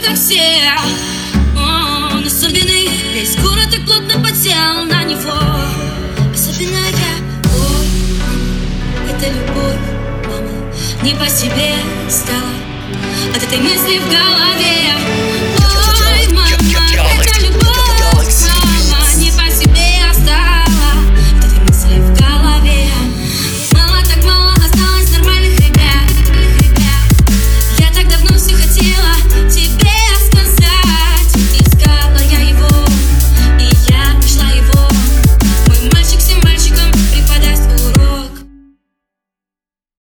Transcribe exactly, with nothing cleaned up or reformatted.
как все. Он особенный, весь город так плотно подсел на него. Особенно я, ой, мама, это любовь, мама, не по себе стало от этой мысли в голове.